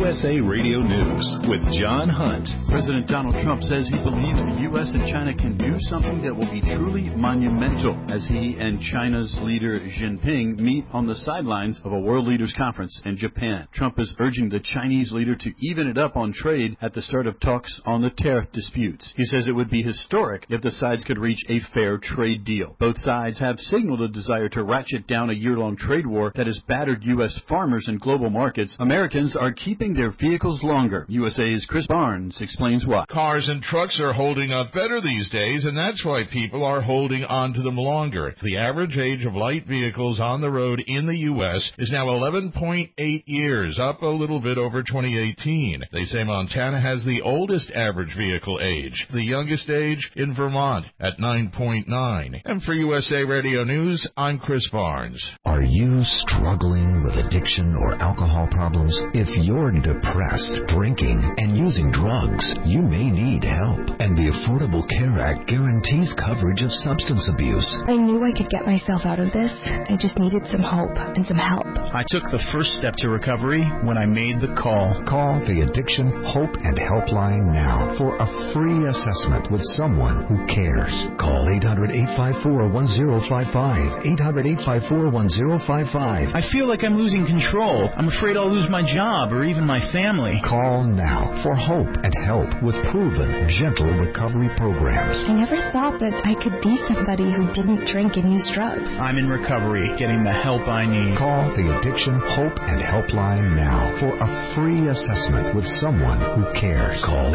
USA Radio News with John Hunt. President Donald Trump says he believes the U.S. and China can do something that will be truly monumental as he and China's leader Xi Jinping meet on the sidelines of a World Leaders Conference in Japan. Trump is urging the Chinese leader to even it up on trade at the start of talks on the tariff disputes. He says it would be historic if the sides could reach a fair trade deal. Both sides have signaled a desire to ratchet down a year-long trade war that has battered U.S. farmers in global markets. Americans are keeping their vehicles longer. USA's Chris Barnes explains why. Cars and trucks are holding up better these days, and that's why people are holding on to them longer. The average age of light vehicles on the road in the U.S. is now 11.8 years, up a little bit over 2018. They say Montana has the oldest average vehicle age, the youngest age in Vermont at 9.9. And for USA Radio News, I'm Chris Barnes. Are you struggling with addiction or alcohol problems? If you're depressed, drinking, and using drugs, you may need help. And the Affordable Care Act guarantees coverage of substance abuse. I knew I could get myself out of this. I just needed some hope and some help. I took the first step to recovery when I made the call. Call the Addiction Hope and Helpline now for a free assessment with someone who cares. Call 800-854-1055. 800-854-1055. I feel like I'm losing control. I'm afraid I'll lose my job or even my family. Call now for hope and help with proven, gentle recovery programs. I never thought that I could be somebody who didn't drink and use drugs. I'm in recovery, getting the help I need. Call the Addiction Hope and Helpline now for a free assessment with someone who cares. Call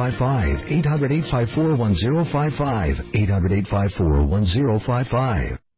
800-854-1055. 800-854-1055. 800-854-1055.